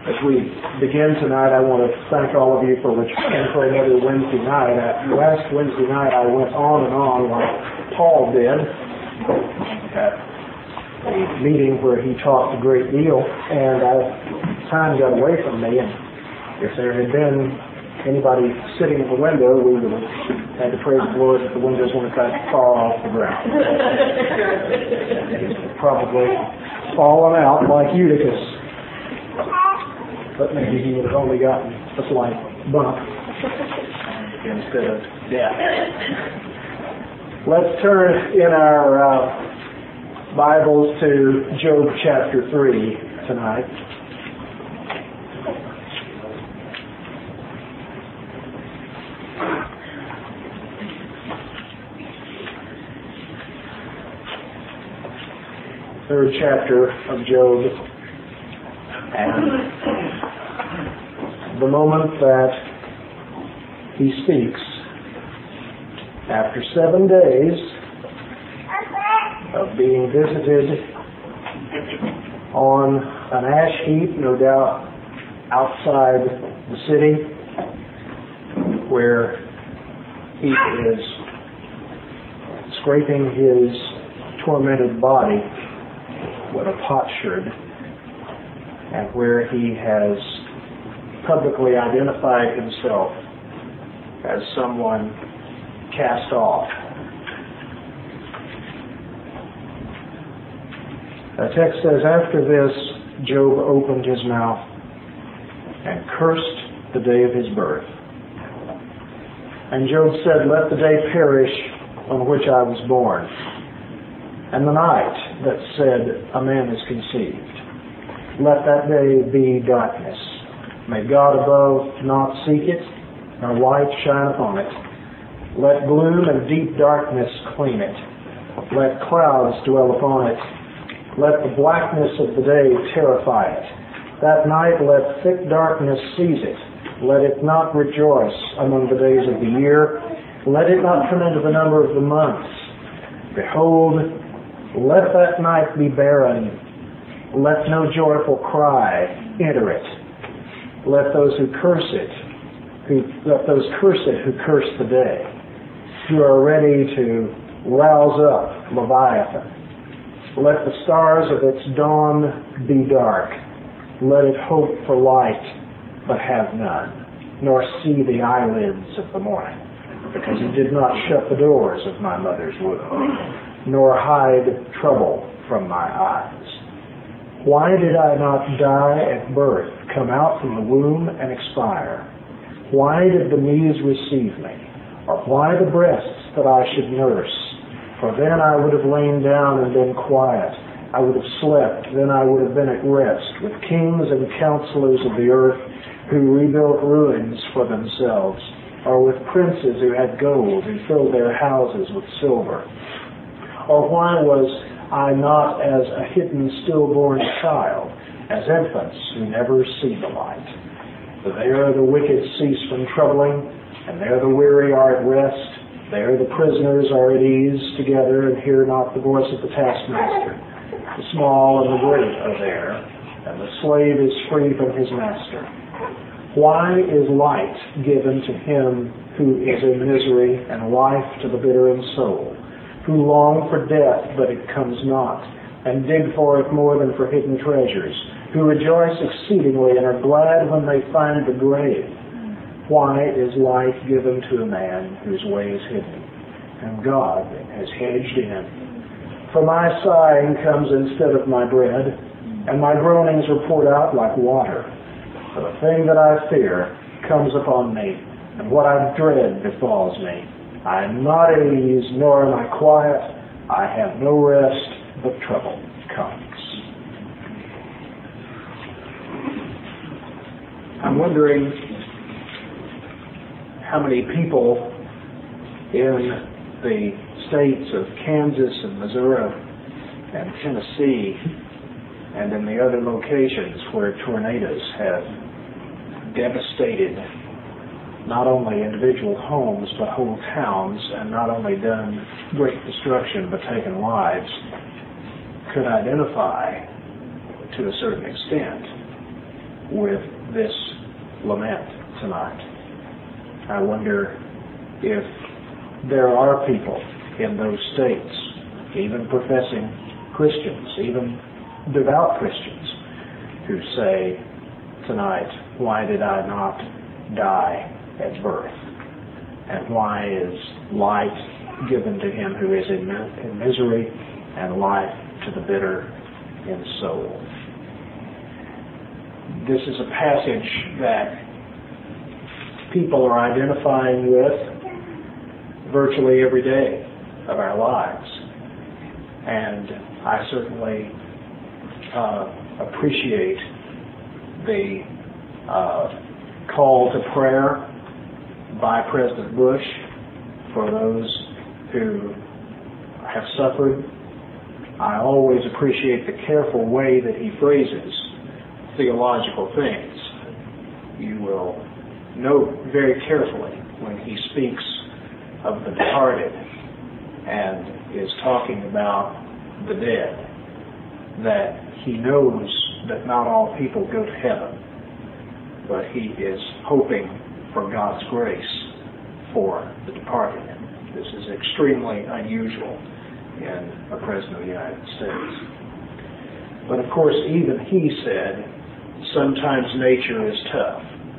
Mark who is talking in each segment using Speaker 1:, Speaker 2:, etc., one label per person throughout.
Speaker 1: As we begin tonight, I want to thank all of you for returning for another Wednesday night. Last Wednesday night, I went on and on like Paul did at a meeting where he talked a great deal, and time got away from me, and if there had been anybody sitting at the window, we would have had to praise the Lord that the windows weren't that far off the ground. Probably fallen out like Eutychus. But maybe he would have only gotten a slight bump instead of death. Let's turn in our Bibles to Job chapter 3 tonight. Third chapter of Job. And the moment that he speaks, after 7 days of being visited on an ash heap, no doubt outside the city, where he is scraping his tormented body with a potsherd, and where he has publicly identified himself as someone cast off. The text says, after this, Job opened his mouth and cursed the day of his birth. And Job said, let the day perish on which I was born, and the night that said, a man is conceived. Let that day be darkness. May God above not seek it, nor light shine upon it. Let gloom and deep darkness clean it. Let clouds dwell upon it. Let the blackness of the day terrify it. That night let thick darkness seize it. Let it not rejoice among the days of the year. Let it not come into the number of the months. Behold, let that night be barren. Let no joyful cry enter it. Let those who curse it who curse the day, who are ready to rouse up Leviathan. Let the stars of its dawn be dark. Let it hope for light, but have none, nor see the eyelids of the morning, because it did not shut the doors of my mother's womb, nor hide trouble from my eyes. Why did I not die at birth, come out from the womb and expire? Why did the knees receive me? Or why the breasts that I should nurse? For then I would have lain down and been quiet. I would have slept, then I would have been at rest with kings and counselors of the earth who rebuilt ruins for themselves, or with princes who had gold, who filled their houses with silver. Or why was I not as a hidden stillborn child, as infants who never see the light? For there the wicked cease from troubling, and there the weary are at rest. There the prisoners are at ease together, and hear not the voice of the taskmaster. The small and the great are there, and the slave is free from his master. Why is light given to him who is in misery, and life to the bitter in soul, who long for death, but it comes not, and dig for it more than for hidden treasures, who rejoice exceedingly and are glad when they find the grave? Why is life given to a man whose way is hidden, and God has hedged in? For my sighing comes instead of my bread, and my groanings are poured out like water. For the thing that I fear comes upon me, and what I dread befalls me. I am not at ease, nor am I quiet. I have no rest, but trouble comes. I'm wondering how many people in the states of Kansas and Missouri and Tennessee and in the other locations where tornadoes have devastated not only individual homes but whole towns, and not only done great destruction but taken lives, could identify to a certain extent with this lament tonight. I wonder if there are people in those states, even professing Christians, even devout Christians, who say tonight, why did I not die at birth? And why is light given to him who is in misery, and life to the bitter in soul? This is a passage that people are identifying with virtually every day of our lives. And I certainly appreciate the call to prayer by President Bush for those who have suffered. I always appreciate the careful way that he phrases theological things. You will note very carefully when he speaks of the departed and is talking about the dead, that he knows that not all people go to heaven, but he is hoping for God's grace for the departed. This is extremely unusual in a President of the United States. But of course, even he said, sometimes nature is tough.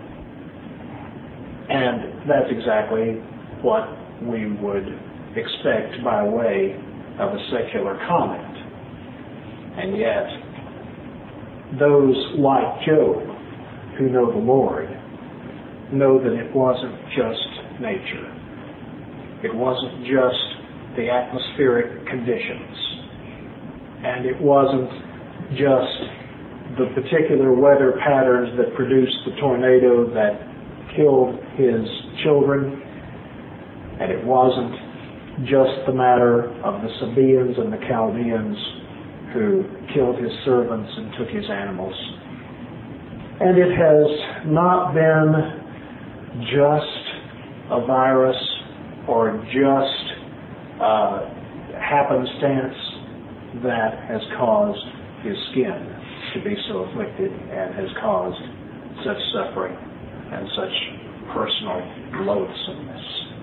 Speaker 1: And that's exactly what we would expect by way of a secular comment. And yet, those like Job who know the Lord know that it wasn't just nature. It wasn't just the atmospheric conditions. And it wasn't just the particular weather patterns that produced the tornado that killed his children. And it wasn't just the matter of the Sabaeans and the Chaldeans who killed his servants and took his animals. And it has not been just a virus or just happenstance that has caused his skin to be so afflicted and has caused such suffering and such personal loathsomeness.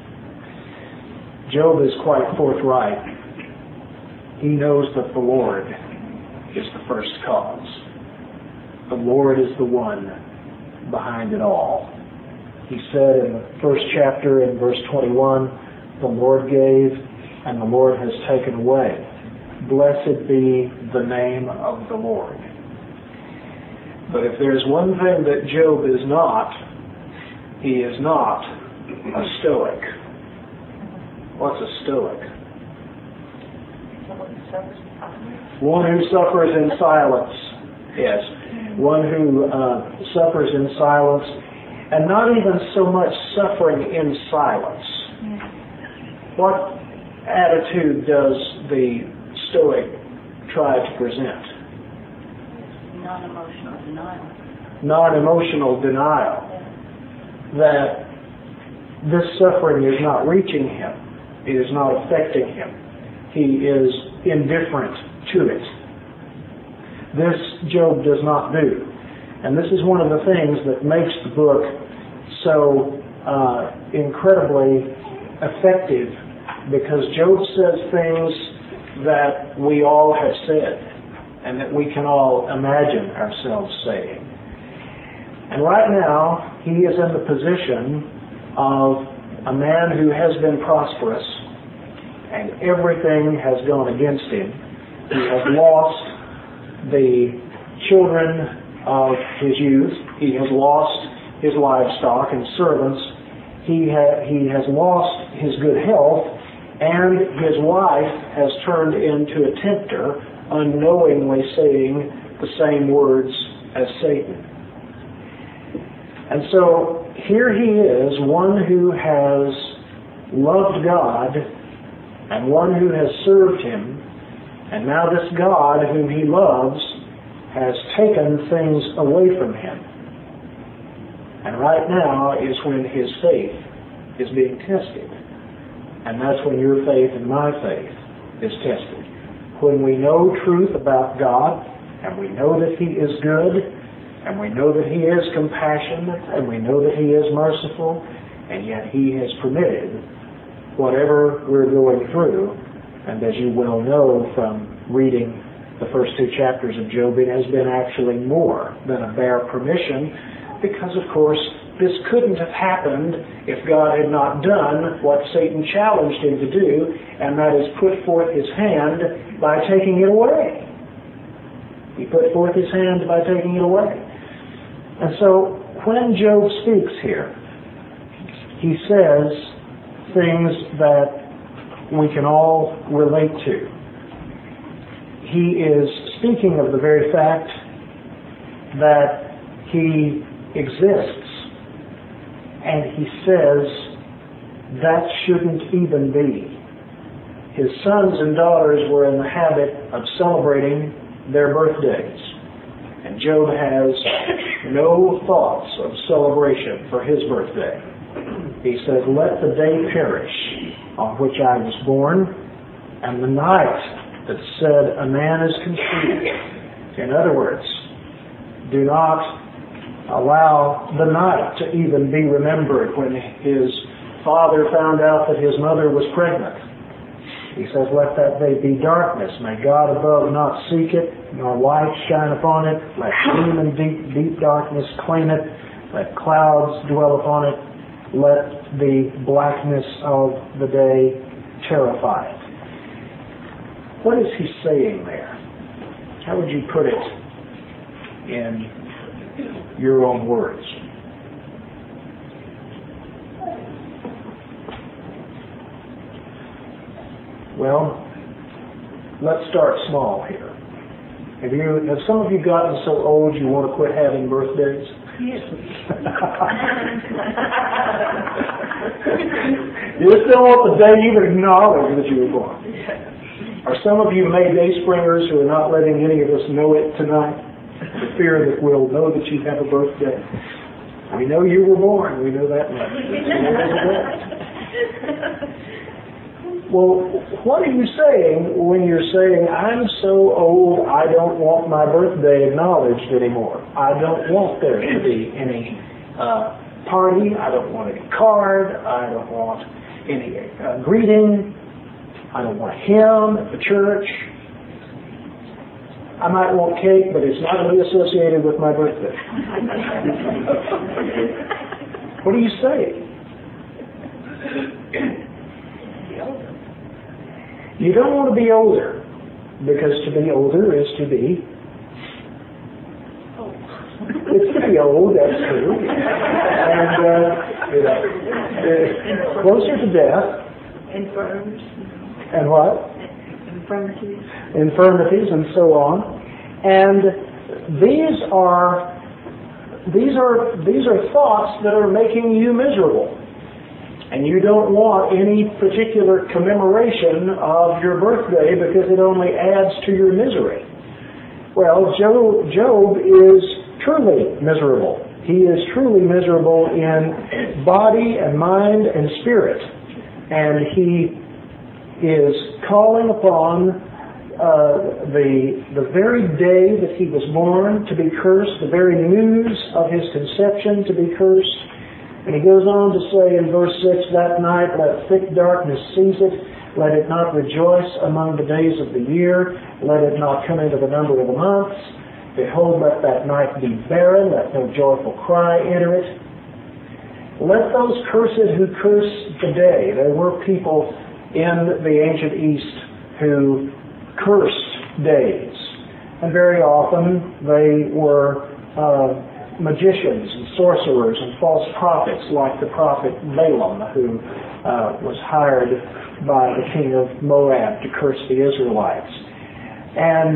Speaker 1: Job is quite forthright. He knows that the Lord is the first cause. The Lord is the one behind it all. He said in the first chapter in verse 21, the Lord gave and the Lord has taken away. Blessed be the name of the Lord. But if there's one thing that Job is not, he is not a stoic. What's a stoic? One who suffers in silence. Yes. One who suffers in silence, and not even so much suffering in silence. What attitude does the Stoic try to present?
Speaker 2: Non-emotional denial.
Speaker 1: Non-emotional denial. That this suffering is not reaching him. It is not affecting him. He is indifferent to it. This Job does not do. And this is one of the things that makes the book so incredibly effective, because Job says things that we all have said and that we can all imagine ourselves saying. And right now, he is in the position of a man who has been prosperous and everything has gone against him. He has lost the children of his youth. He has lost his livestock and servants. He has lost his good health, and his wife has turned into a tempter, unknowingly saying the same words as Satan. And so here he is, one who has loved God and one who has served him, and now this God whom he loves has taken things away from him. And right now is when his faith is being tested. And that's when your faith and my faith is tested. When we know truth about God, and we know that he is good, And we know that He is compassionate, and we know that He is merciful, and yet He has permitted whatever we're going through. And as you well know from reading the first 2 chapters of Job, it has been actually more than a bare permission, because of course this couldn't have happened if God had not done what Satan challenged Him to do, and that is put forth His hand by taking it away. He put forth His hand by taking it away. And so when Job speaks here, he says things that we can all relate to. He is speaking of the very fact that He exists, and he says that shouldn't even be. His sons and daughters were in the habit of celebrating their birthdays, and Job has no thoughts of celebration for his birthday. He says, "Let the day perish on which I was born, and the night that said a man is conceived." In other words, do not allow the night to even be remembered when his father found out that his mother was pregnant. He says, "Let that day be darkness. May God above not seek it, nor light shine upon it. Let gloom and deep darkness claim it. Let clouds dwell upon it. Let the blackness of the day terrify it." What is he saying there? How would you put it in your own words? Well, let's start small here. Have some of you gotten so old you want to quit having birthdays?
Speaker 2: Yes.
Speaker 1: You just don't want the day you acknowledge that you were born. Are some of you May Day springers who are not letting any of us know it tonight, for fear that we'll know that you have a birthday? We know you were born. We know that much. Well, what are you saying when you're saying, "I'm so old, I don't want my birthday acknowledged anymore. I don't want there to be any party. I don't want any card. I don't want any greeting. I don't want a hymn at the church. I might want cake, but it's not going to be associated with my birthday." What are you saying? You don't want to be older, because to be older is to be... It's to be old, that's true. And closer to death.
Speaker 2: Infirms.
Speaker 1: And what?
Speaker 2: Infirmities.
Speaker 1: Infirmities and so on. And these are thoughts that are making you miserable. And you don't want any particular commemoration of your birthday because it only adds to your misery. Well, Job is truly miserable. He is truly miserable in body and mind and spirit. And he is calling upon the very day that he was born to be cursed, the very news of his conception to be cursed. And he goes on to say in verse 6, "That night let thick darkness seize it. Let it not rejoice among the days of the year. Let it not come into the number of the months. Behold, let that night be barren. Let no joyful cry enter it." Let those cursed who curse the day. There were people in the ancient East who cursed days. And very often they were magicians and sorcerers and false prophets, like the prophet Balaam, who was hired by the king of Moab to curse the Israelites. And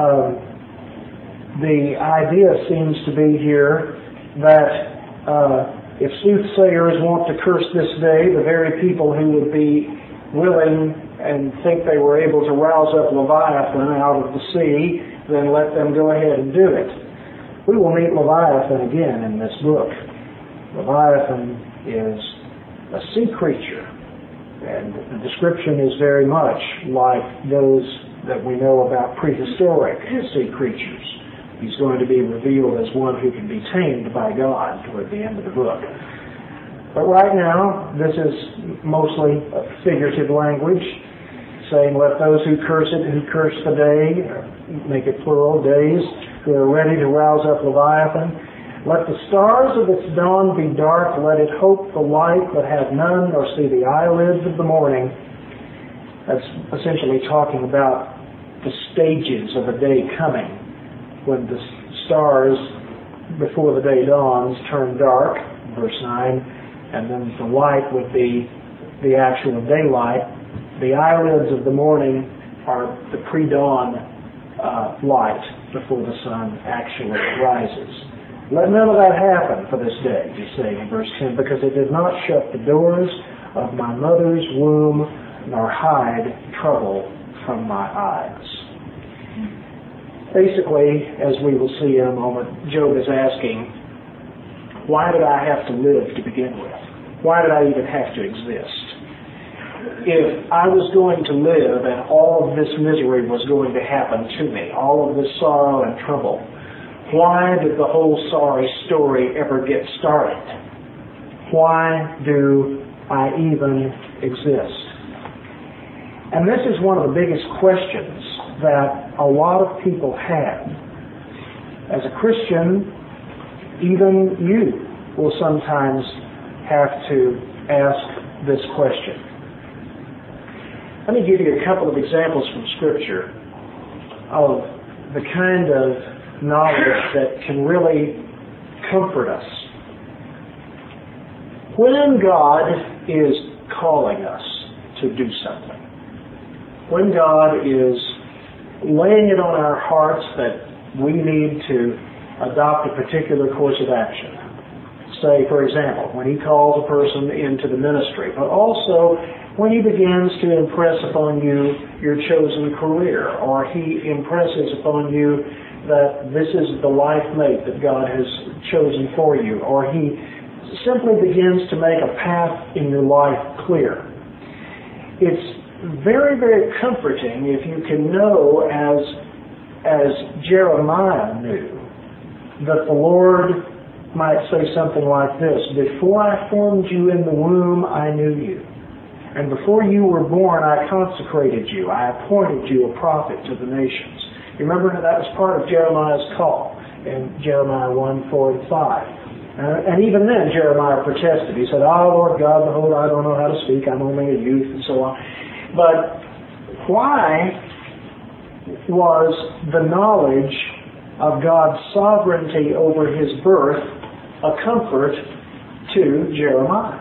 Speaker 1: the idea seems to be here that if soothsayers want to curse this day, the very people who would be willing and think they were able to rouse up Leviathan out of the sea, then let them go ahead and do it. We will meet Leviathan again in this book. Leviathan is a sea creature, and the description is very much like those that we know about prehistoric sea creatures. He's going to be revealed as one who can be tamed by God toward the end of the book. But right now, this is mostly figurative language, saying, let those who curse it, who curse the day, make it plural, days, who are ready to rouse up Leviathan. Let the stars of its dawn be dark, let it hope the light, but have none, nor see the eyelids of the morning. That's essentially talking about the stages of a day coming, when the stars, before the day dawns, turn dark, verse 9, and then the light would be the actual daylight. The eyelids of the morning are the pre-dawn light before the sun actually rises. Let none of that happen for this day, you say in verse 10, because it did not shut the doors of my mother's womb, nor hide trouble from my eyes. Basically, as we will see in a moment, Job is asking, why did I have to live to begin with? Why did I even have to exist? If I was going to live and all of this misery was going to happen to me, all of this sorrow and trouble, why did the whole sorry story ever get started? Why do I even exist? And this is one of the biggest questions that a lot of people have. As a Christian, even you will sometimes have to ask this question. Let me give you a couple of examples from Scripture of the kind of knowledge that can really comfort us. When God is calling us to do something, when God is laying it on our hearts that we need to adopt a particular course of action, say, for example, when He calls a person into the ministry, but also when He begins to impress upon you your chosen career, or He impresses upon you that this is the life mate that God has chosen for you, or He simply begins to make a path in your life clear. It's very, very comforting if you can know, as Jeremiah knew, that the Lord might say something like this: before I formed you in the womb, I knew you. And before you were born, I consecrated you. I appointed you a prophet to the nations. You remember that was part of Jeremiah's call in Jeremiah 1, 4, and 5. And even then, Jeremiah protested. He said, "Oh, Lord God, behold, I don't know how to speak. I'm only a youth," and so on. But why was the knowledge of God's sovereignty over His birth a comfort to Jeremiah?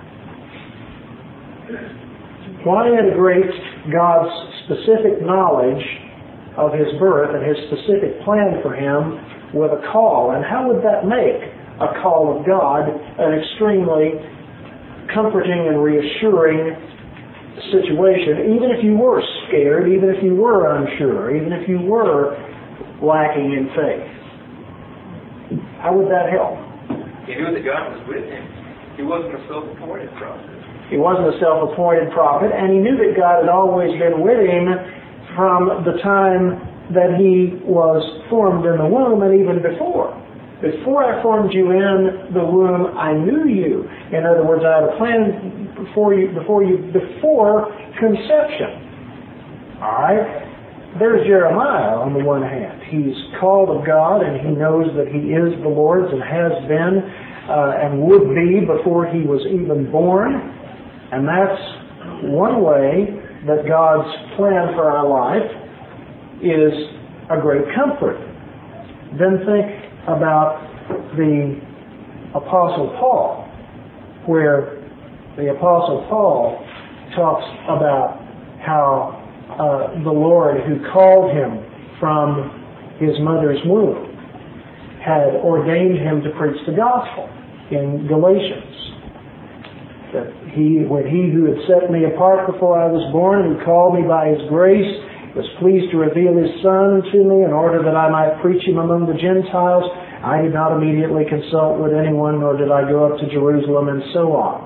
Speaker 1: Why integrate God's specific knowledge of His birth and His specific plan for him with a call? And how would that make a call of God an extremely comforting and reassuring situation, even if you were scared, even if you were unsure, even if you were lacking in faith? How would that help?
Speaker 3: He knew that God was with him. He wasn't a self-appointed prophet.
Speaker 1: He wasn't a self-appointed prophet, and he knew that God had always been with him from the time that he was formed in the womb, and even before. Before I formed you in the womb, I knew you. In other words, I had a plan for you before conception. All right? There's Jeremiah on the one hand. He's called of God, and he knows that he is the Lord's and has been and would be before he was even born. And that's one way that God's plan for our life is a great comfort. Then think about the Apostle Paul, where the Apostle Paul talks about how the Lord who called him from his mother's womb had ordained him to preach the gospel in Galatians. That when he who had set me apart before I was born, who called me by his grace, was pleased to reveal his Son to me in order that I might preach him among the Gentiles. I did not immediately consult with anyone, nor did I go up to Jerusalem, and so on.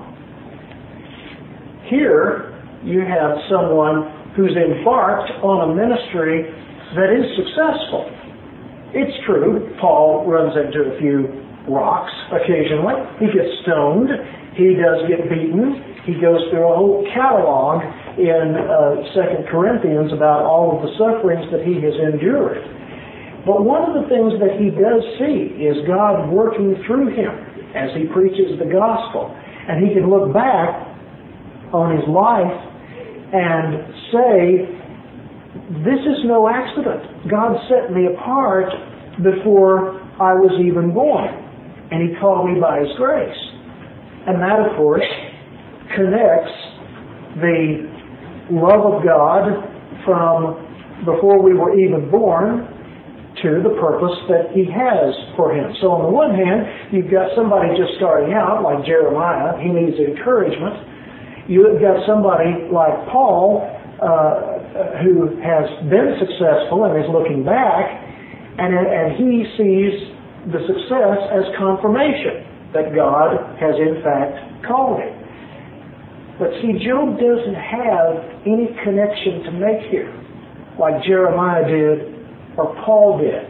Speaker 1: Here you have someone who's embarked on a ministry that is successful. It's true, Paul runs into a few rocks occasionally. He gets stoned. He does get beaten. He goes through a whole catalog in 2 Corinthians about all of the sufferings that he has endured. But one of the things that he does see is God working through him as he preaches the gospel. And he can look back on his life and say, this is no accident. God set me apart before I was even born. And he called me by his grace. And that, of course, connects the love of God from before we were even born to the purpose that he has for him. So on the one hand, you've got somebody just starting out, like Jeremiah. He needs encouragement. You've got somebody like Paul, who has been successful and is looking back, and he sees the success as confirmation that God has in fact called him. But see, Job doesn't have any connection to make here, like Jeremiah did or Paul did.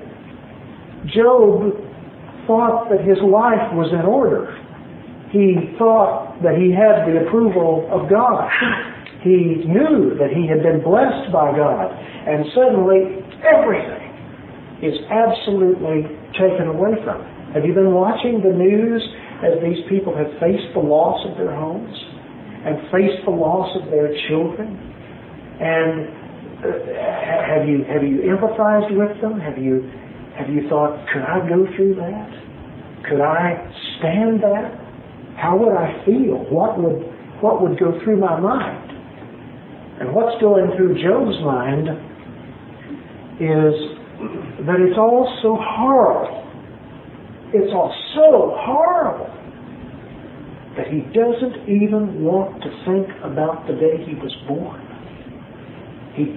Speaker 1: Job thought that his life was in order. He thought that he had the approval of God. He knew that he had been blessed by God. And suddenly, everything is absolutely taken away from him. Have you been watching the news as these people have faced the loss of their homes and faced the loss of their children? And have you empathized with them? Have you thought, could I go through that? Could I stand that? How would I feel? What would go through my mind? And what's going through Job's mind is that it's all so horrible. It's all so horrible that he doesn't even want to think about the day he was born. He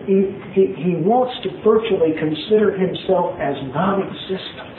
Speaker 1: wants to virtually consider himself as non-existent.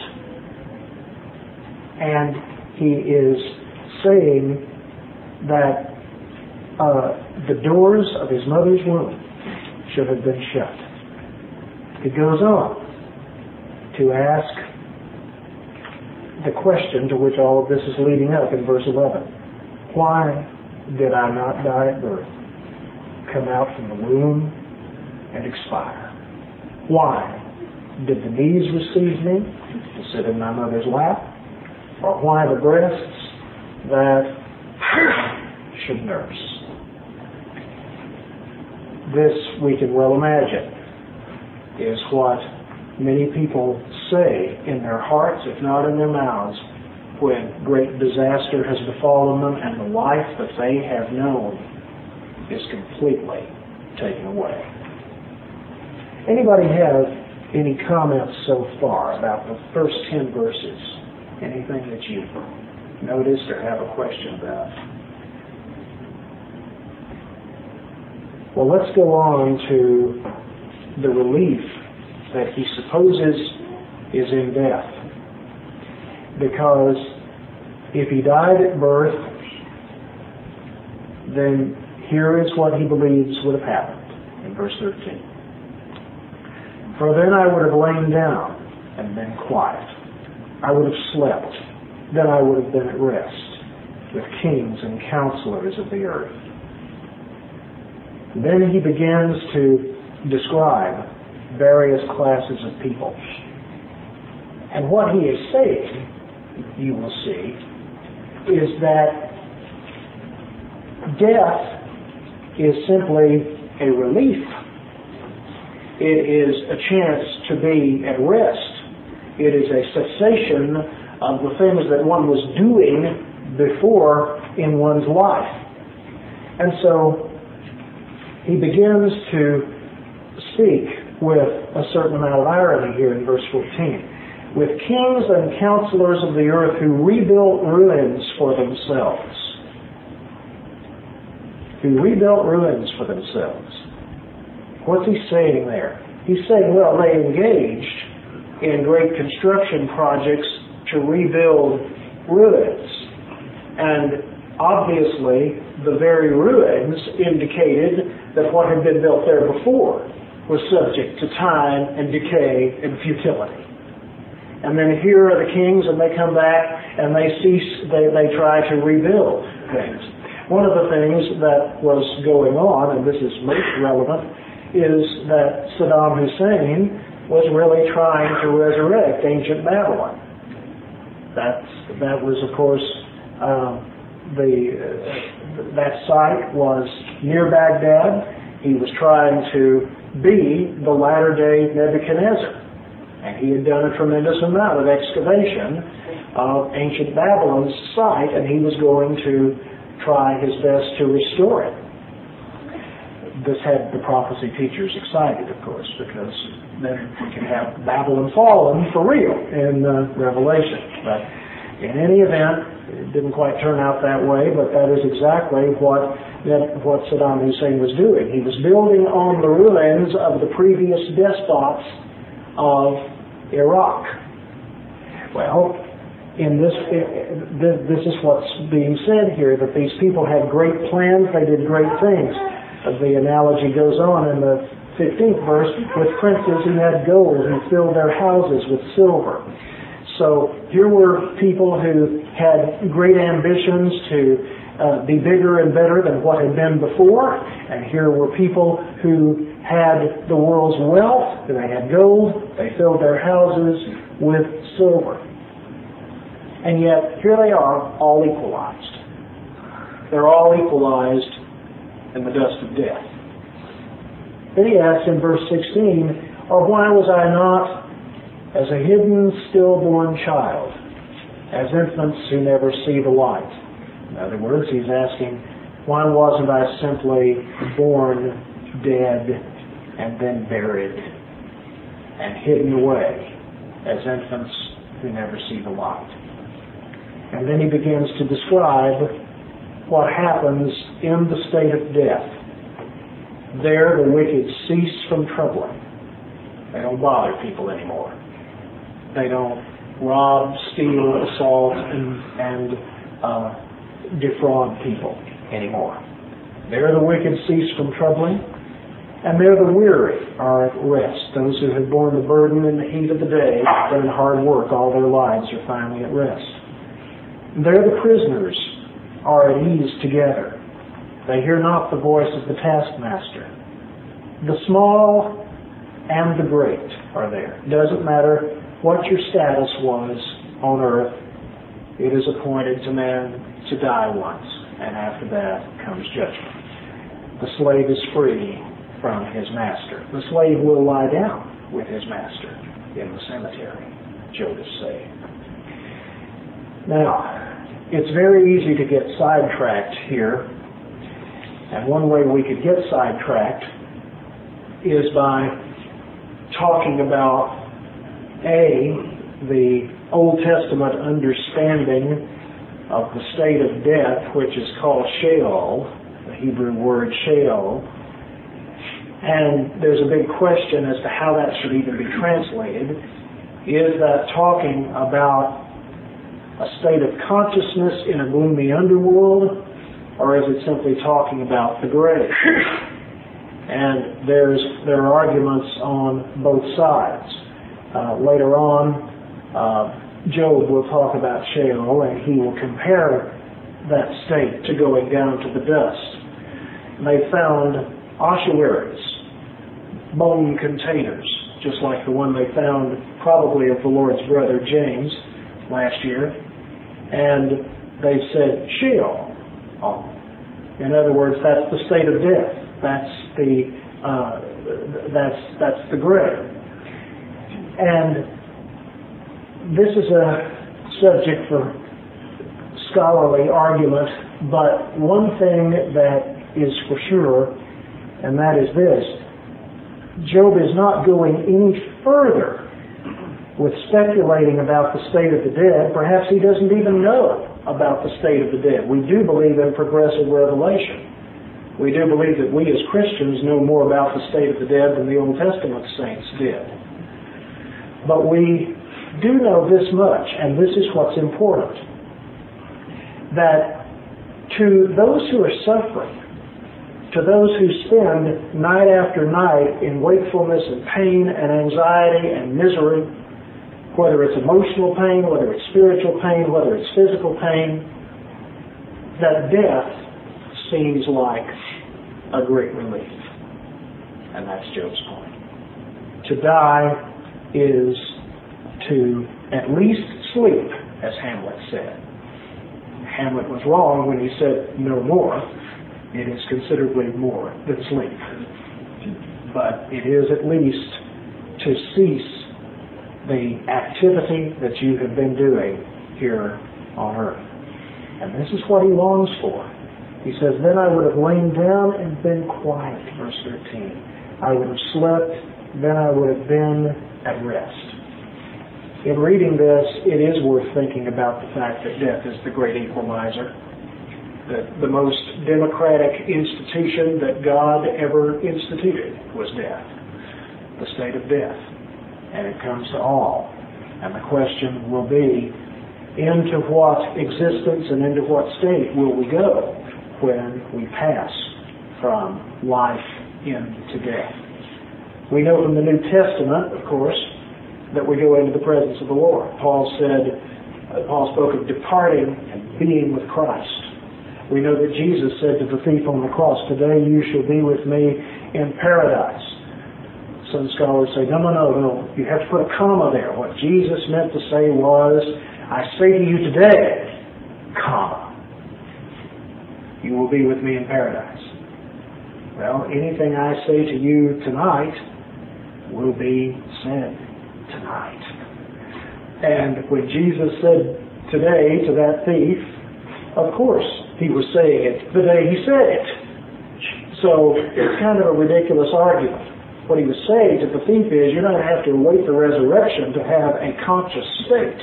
Speaker 1: And he is saying that the doors of his mother's womb should have been shut. He goes on to ask the question to which all of this is leading up in verse 11. Why did I not die at birth, come out from the womb, and expire? Why did the knees receive me to sit in my mother's lap? Or why the breasts that should nurse? This, we can well imagine, is what many people say in their hearts, if not in their mouths, when great disaster has befallen them and the life that they have known is completely taken away. Anybody have any comments so far about the first 10 verses? Anything that you've noticed or have a question about? Well, let's go on to the relief that he supposes is in death. Because if he died at birth, then here is what he believes would have happened in verse 13. For then I would have lain down and been quiet. I would have slept. Then I would have been at rest with kings and counselors of the earth. Then he begins to describe various classes of people. And what he is saying, you will see, is that death is simply a relief. It is a chance to be at rest. It is a cessation of the things that one was doing before in one's life. And so he begins to speak with a certain amount of irony here in verse 14. With kings and counselors of the earth who rebuilt ruins for themselves. Who rebuilt ruins for themselves. What's he saying there? He's saying, well, they engaged in great construction projects to rebuild ruins. And obviously, the very ruins indicated that what had been built there before was subject to time and decay and futility. And then here are the kings, and they come back and they try to rebuild things. One of the things that was going on, and this is most relevant, is that Saddam Hussein was really trying to resurrect ancient Babylon. That was, of course, that site was near Baghdad. He was trying to be the latter-day Nebuchadnezzar. And he had done a tremendous amount of excavation of ancient Babylon's site, and he was going to try his best to restore it. This had the prophecy teachers excited, of course, because then we can have Babylon fallen for real in Revelation. But in any event, it didn't quite turn out that way, but that is exactly what Saddam Hussein was doing. He was building on the ruins of the previous despots of Iraq. Well, this is what's being said here, that these people had great plans, they did great things. The analogy goes on in the 15th verse, with princes who had gold and filled their houses with silver. So here were people who had great ambitions to be bigger and better than what had been before, and here were people who had the world's wealth, they had gold, they filled their houses with silver. And yet, here they are, all equalized. They're all equalized in the dust of death. Then he asks in verse 16, or why was I not as a hidden, stillborn child, as infants who never see the light? In other words, he's asking, why wasn't I simply born dead and then buried and hidden away as infants who never see the light? And then he begins to describe what happens in the state of death. There the wicked cease from troubling. They don't bother people anymore. They don't rob, steal, assault, and defraud people anymore. There the wicked cease from troubling, and there the weary are at rest. Those who have borne the burden in the heat of the day, done hard work all their lives, are finally at rest. There the prisoners are at ease together. They hear not the voice of the taskmaster. The small and the great are there. It doesn't matter what your status was on earth. It is appointed to man to die once, and after that comes judgment. The slave is free from his master. The slave will lie down with his master in the cemetery, Job is saying. Now, it's very easy to get sidetracked here, and one way we could get sidetracked is by talking about the Old Testament understanding of the state of death, which is called Sheol, the Hebrew word Sheol. And there's a big question as to how that should even be translated. Is that talking about a state of consciousness in a gloomy underworld, or is it simply talking about the grave? And there are arguments on both sides. Later on, Job will talk about Sheol, and he will compare that state to going down to the dust. And they found ossuaries, bone containers, just like the one they found probably of the Lord's brother James last year, and they said Sheol. In other words, that's the state of death. That's the grave. And this is a subject for scholarly argument, but one thing that is for sure, and that is this: Job is not going any further with speculating about the state of the dead. Perhaps he doesn't even know about the state of the dead. We do believe in progressive revelation. We do believe that we as Christians know more about the state of the dead than the Old Testament saints did. But we do know this much, and this is what's important, that to those who are suffering, to those who spend night after night in wakefulness and pain and anxiety and misery, whether it's emotional pain, whether it's spiritual pain, whether it's physical pain, that death seems like a great relief. And that's Job's point. To die is to at least sleep, as Hamlet said. Hamlet was wrong when he said no more. It is considerably more than sleep. But it is at least to cease the activity that you have been doing here on earth. And this is what he longs for. He says, then I would have lain down and been quiet, verse 13. I would have slept, then I would have been at rest. In reading this, it is worth thinking about the fact that death is the great equalizer. That the most democratic institution that God ever instituted was death. The state of death. And it comes to all. And the question will be, into what existence and into what state will we go when we pass from life into death? We know from the New Testament, of course, that we go into the presence of the Lord. Paul spoke of departing and being with Christ. We know that Jesus said to the thief on the cross, today you shall be with me in paradise. Some scholars say, no, you have to put a comma there. What Jesus meant to say was, I say to you today, comma, you will be with me in paradise. Well, anything I say to you tonight will be said tonight. And when Jesus said today to that thief, of course he was saying it the day he said it. So it's kind of a ridiculous argument. What he was saying to the thief is, you're not going to have to await the resurrection to have a conscious state.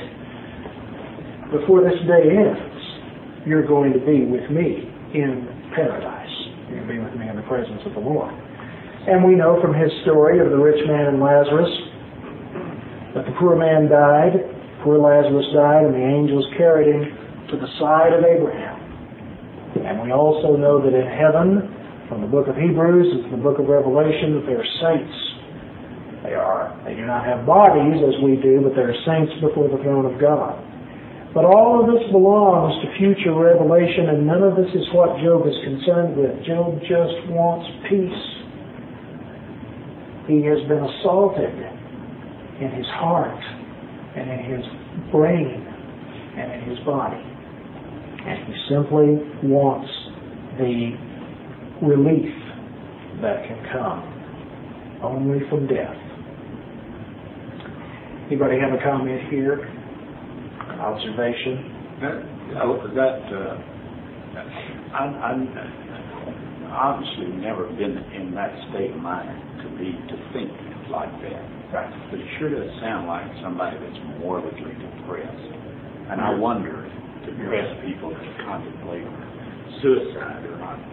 Speaker 1: Before this day ends, you're going to be with me in paradise. You're going to be with me in the presence of the Lord. And we know from his story of the rich man and Lazarus that the poor man died, poor Lazarus died, and the angels carried him to the side of Abraham. And we also know that in heaven, from the book of Hebrews and from the book of Revelation, that they are saints. They do not have bodies as we do, but they are saints before the throne of God. But all of this belongs to future revelation, and none of this is what Job is concerned with. Job just wants peace. He has been assaulted in his heart and in his brain and in his body. And he simply wants the relief that can come only from death. Anybody have a comment here? An observation?
Speaker 4: I'm obviously never been in that state of mind to think like that.
Speaker 1: Right.
Speaker 4: But it sure does sound like somebody that's morbidly depressed. And I wonder if depressed people that contemplate suicide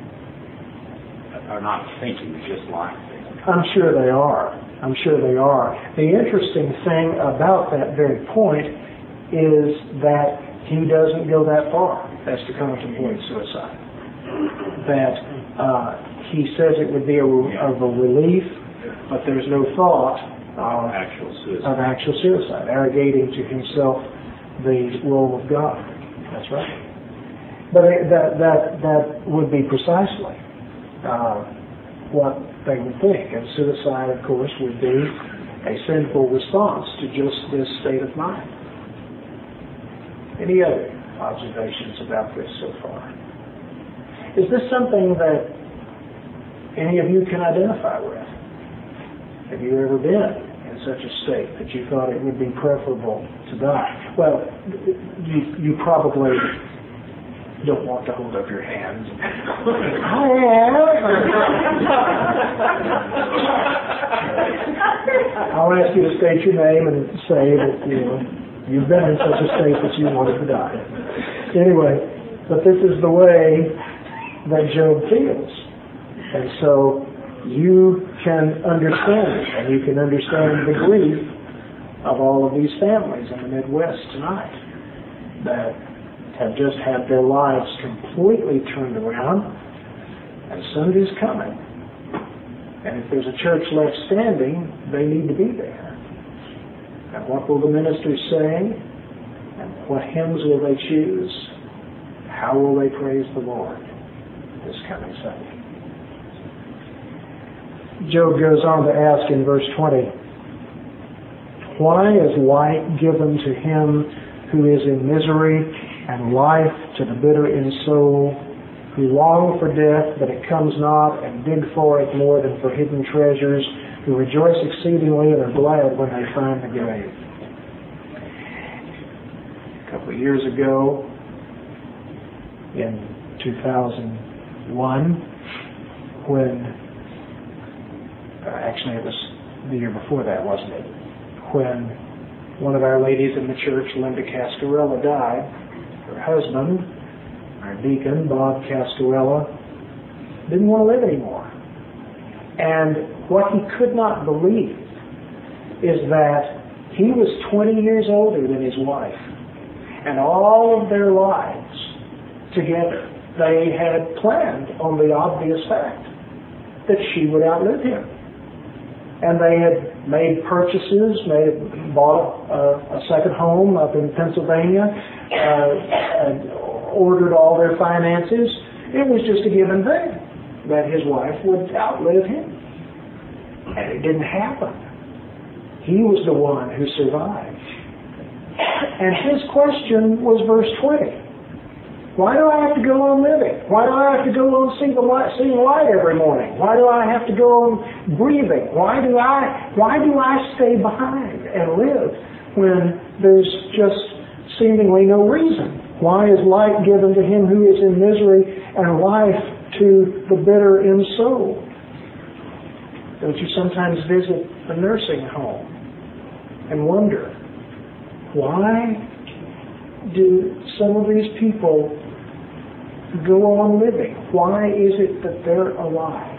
Speaker 4: are not thinking just like that.
Speaker 1: I'm sure they are. The interesting thing about that very point is that he doesn't go that far as to contemplate suicide. That he says it would be of a relief, but there's no thought of actual suicide, arrogating to himself the role of God. That's right. But that would be precisely what they would think. And suicide, of course, would be a sinful response to just this state of mind. Any other observations about this so far? Is this something that any of you can identify with? Have you ever been in such a state that you thought it would be preferable to die? Well, you probably don't want to hold up your hands. I have. I'll ask you to state your name and say that you've been in such a state that you wanted to die. Anyway, but this is the way that Job feels. And so you can understand it, and you can understand the grief of all of these families in the Midwest tonight that have just had their lives completely turned around, and Sunday's coming. And if there's a church left standing, they need to be there. And what will the ministers sing? And what hymns will they choose? How will they praise the Lord this coming Sunday? Job goes on to ask in verse 20, why is light given to him who is in misery, and life to the bitter in soul, who long for death, but it comes not, and dig for it more than for hidden treasures, who rejoice exceedingly and are glad when they find the grave? A couple of years ago, in 2001, when, actually it was the year before that, wasn't it? When one of our ladies in the church, Linda Cascarella, died. Her husband, our deacon, Bob Cascarella, didn't want to live anymore. And what he could not believe is that he was 20 years older than his wife. And all of their lives together, they had planned on the obvious fact that she would outlive him. And they had made purchases, bought a second home up in Pennsylvania, and ordered all their finances. It was just a given thing that his wife would outlive him. And it didn't happen. He was the one who survived. And his question was verse 20. Why do I have to go on living? Why do I have to go on seeing light every morning? Why do I have to go on breathing? Why do I stay behind and live when there's just seemingly no reason? Why is light given to him who is in misery, and life to the bitter in soul? Don't you sometimes visit a nursing home and wonder, why do some of these people go on living? Why is it that they're alive?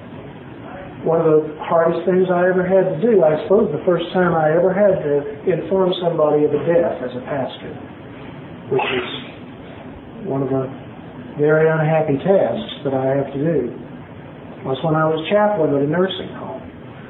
Speaker 1: One of the hardest things I ever had to do, I suppose the first time I ever had to inform somebody of a death as a pastor, which is one of the very unhappy tasks that I have to do, was when I was chaplain at a nursing home.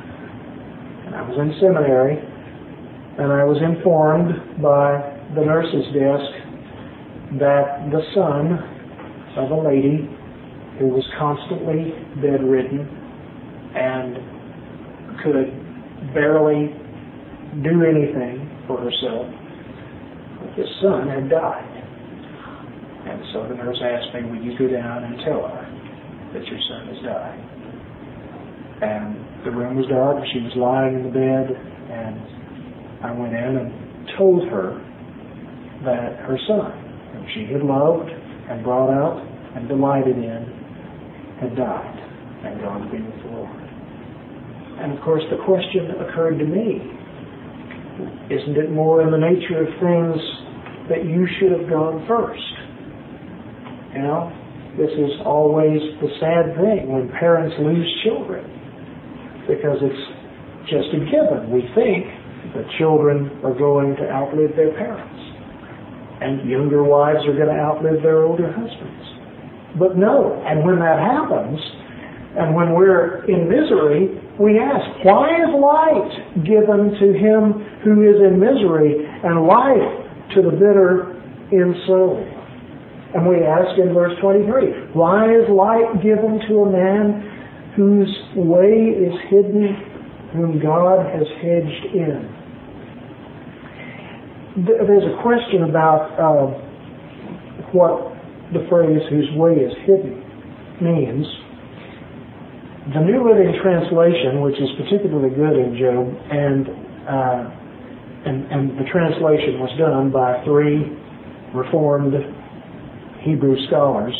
Speaker 1: And I was in seminary, and I was informed by the nurse's desk that the son of a lady who was constantly bedridden and could barely do anything for herself, his son had died. And so the nurse asked me, will you go down and tell her that your son has died? And the room was dark, and she was lying in the bed, and I went in and told her that her son, whom she had loved and brought out and delighted in, had died and gone to be with the Lord. And of course the question occurred to me, isn't it more in the nature of things that you should have gone first? You know, this is always the sad thing when parents lose children, because it's just a given. We think that children are going to outlive their parents, and younger wives are going to outlive their older husbands. But no, and when that happens, and when we're in misery, we ask, why is light given to him who is in misery, and life to the bitter in soul? And we ask in verse 23, why is light given to a man whose way is hidden, whom God has hedged in? There's a question about what the phrase "whose way is hidden" means. The New Living Translation, which is particularly good in Job, and the translation was done by 3 Reformed Hebrew scholars,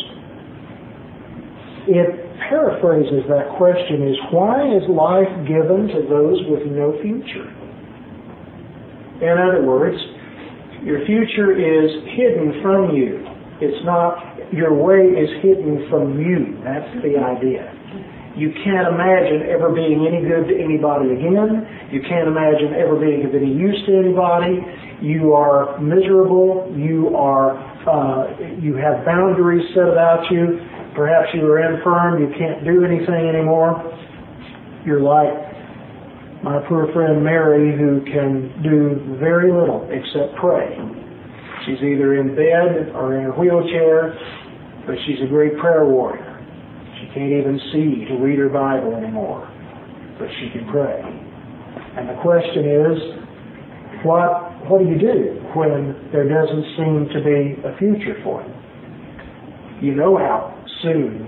Speaker 1: it paraphrases that question as, why is life given to those with no future? In other words, your future is hidden from you. It's not, your way is hidden from you. That's the idea. You can't imagine ever being any good to anybody again. You can't imagine ever being of any use to anybody. You are miserable. You have boundaries set about you. Perhaps you are infirm. You can't do anything anymore. You're like my poor friend Mary, who can do very little except pray. She's either in bed or in a wheelchair, but she's a great prayer warrior. She can't even see to read her Bible anymore, but she can pray. And the question is, what do you do when there doesn't seem to be a future for you? You know how soon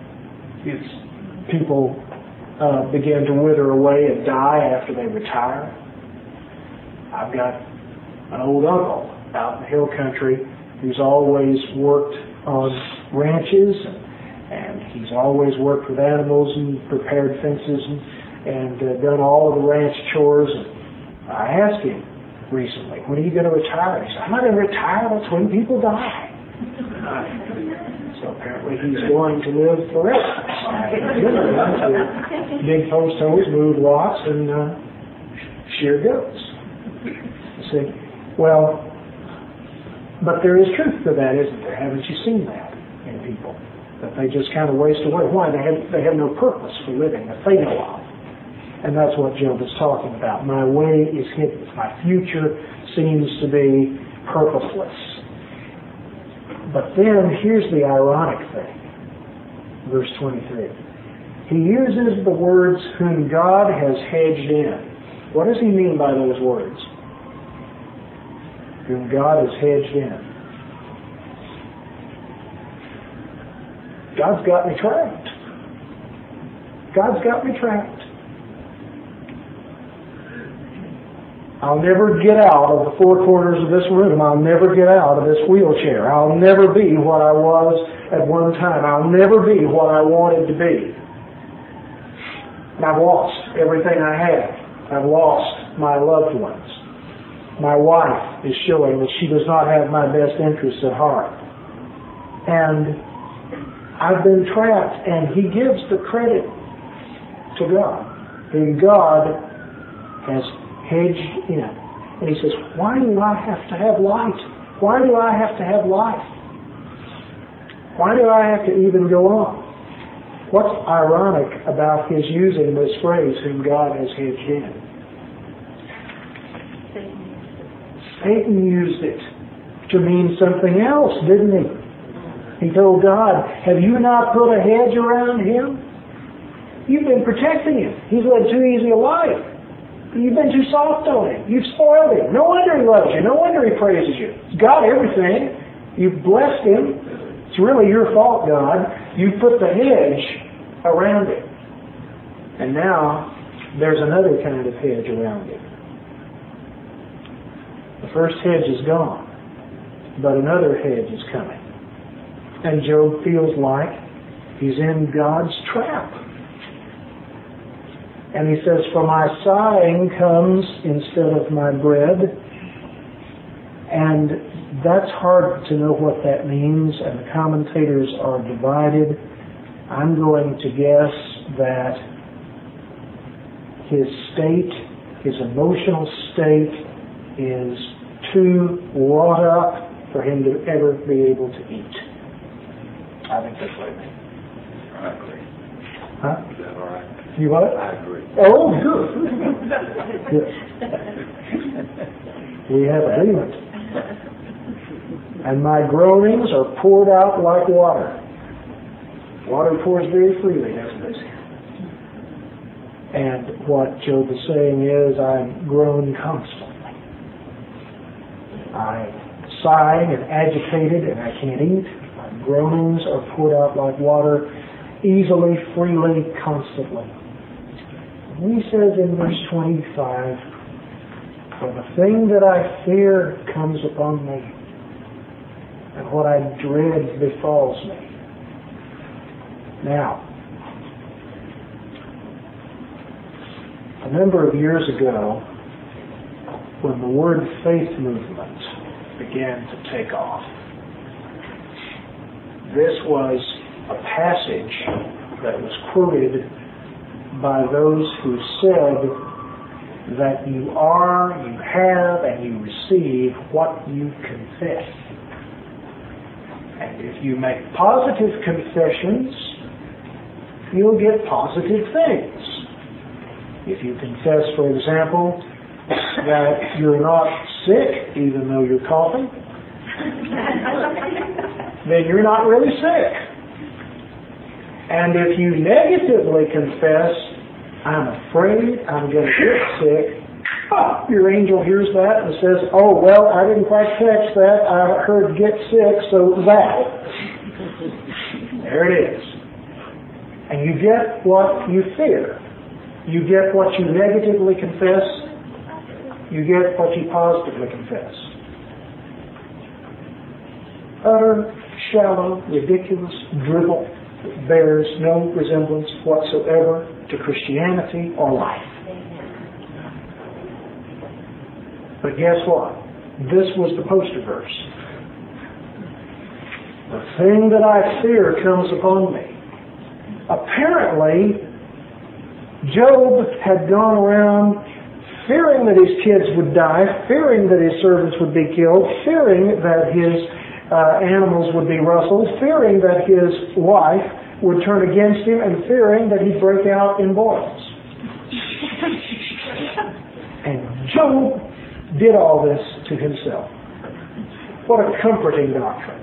Speaker 1: people begin to wither away and die after they retire. I've got an old uncle out in the hill country who's always worked on ranches, and he's always worked with animals and prepared fences and done all of the ranch chores. And I asked him recently, when are you going to retire? He said, I'm not going to retire. That's when people die. So apparently he's going to live forever. Big post holes, move lots, and shear goats. You see? Well, but there is truth to that, isn't there? Haven't you seen that in people? That they just kind of waste away. Why? They have no purpose for living that they know of. And that's what Job is talking about. My way is hidden. My future seems to be purposeless. But then, here's the ironic thing. Verse 23. He uses the words, whom God has hedged in. What does he mean by those words? Whom God has hedged in. God's got me trapped. God's got me trapped. I'll never get out of the four corners of this room. I'll never get out of this wheelchair. I'll never be what I was at one time. I'll never be what I wanted to be. And I've lost everything I had. I've lost my loved ones. My wife is showing that she does not have my best interests at heart. And I've been trapped, and he gives the credit to God. And God has hedged in. And he says, why do I have to have light? Why do I have to have life? Why do I have to even go on? What's ironic about his using this phrase, whom God has hedged in? Satan used it to mean something else, didn't he? He told God, have you not put a hedge around him? You've been protecting him. He's led too easy a life. You've been too soft on him. You've spoiled him. No wonder he loves you. No wonder he praises you. He's got everything. You've blessed him. It's really your fault, God. You put the hedge around him. And now there's another kind of hedge around him. The first hedge is gone, but another hedge is coming. And Job feels like he's in God's trap. And he says, for my sighing comes instead of my bread. And that's hard to know what that means, and the commentators are divided. I'm going to guess that his state, his emotional state, is too wrought up for him to ever be able to eat. I think that's what I mean.
Speaker 4: I agree.
Speaker 1: Huh?
Speaker 4: Is that all right?
Speaker 1: You what?
Speaker 4: I agree.
Speaker 1: Oh, good. Yes. We have agreement. And my groanings are poured out like water. Water pours very freely, doesn't it? And what Job is saying is, I groan constantly. I'm sighing and agitated, and I can't eat. My groanings are poured out like water, easily, freely, constantly. And he says in verse 25, for the thing that I fear comes upon me, and what I dread befalls me. Now, a number of years ago, when the word faith movement began to take off, this was a passage that was quoted by those who said that you are, you have, and you receive what you confess. And if you make positive confessions, you'll get positive things. If you confess, for example, that you're not sick, even though you're coughing, then you're not really sick. And if you negatively confess, I'm afraid I'm going to get sick, your angel hears that and says, oh, well, I didn't quite catch that. I heard get sick, so that. There it is. And you get what you fear. You get what you negatively confess. You get what you positively confess. Utter, shallow, ridiculous dribble that bears no resemblance whatsoever to Christianity or life. But guess what? This was the poster verse. The thing that I fear comes upon me. Apparently, Job had gone around fearing that his kids would die, fearing that his servants would be killed, fearing that his animals would be rustled, fearing that his wife would turn against him, and fearing that he'd break out in boils. And Job did all this to himself. What a comforting doctrine.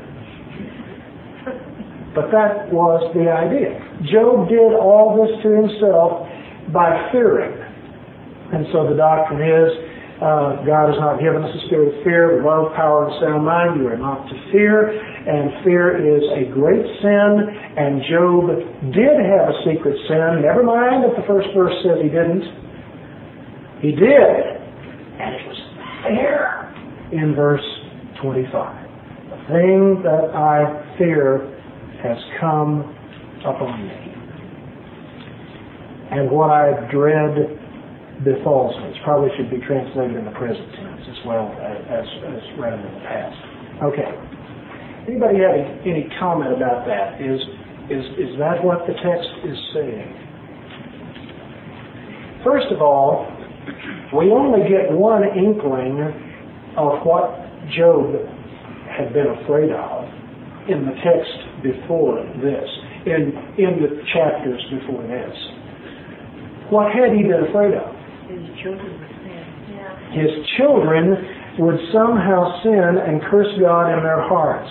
Speaker 1: But that was the idea. Job did all this to himself by fearing. And so the doctrine is, God has not given us a spirit of fear, but love, power, and sound mind. You are not to fear. And fear is a great sin. And Job did have a secret sin. Never mind that the first verse says he didn't. He did. And it was there in verse 25. The thing that I fear has come upon me. And what I dread befalls me. It probably should be translated in the present tense as well as rather than the past. Okay. Anybody have any comment about that? Is that what the text is saying? First of all, we only get one inkling of what Job had been afraid of in the text before this, in the chapters before this. What had he been afraid of?
Speaker 2: His children would sin. Yeah.
Speaker 1: His children would somehow sin and curse God in their hearts.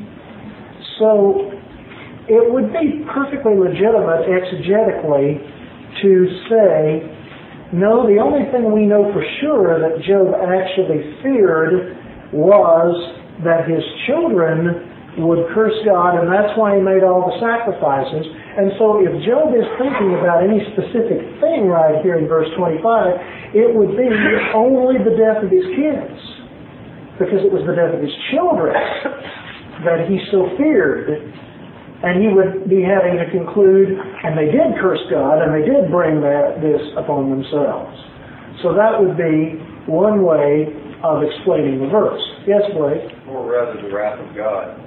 Speaker 1: So it would be perfectly legitimate exegetically to say, no, the only thing we know for sure that Job actually feared was that his children would curse God, and that's why he made all the sacrifices. And so if Job is thinking about any specific thing right here in verse 25, it would be only the death of his kids, because it was the death of his children that he so feared. And he would be having to conclude, and they did curse God, and they did bring this upon themselves. So that would be one way of explaining the verse. Yes, Blake?
Speaker 3: Or rather the wrath of God.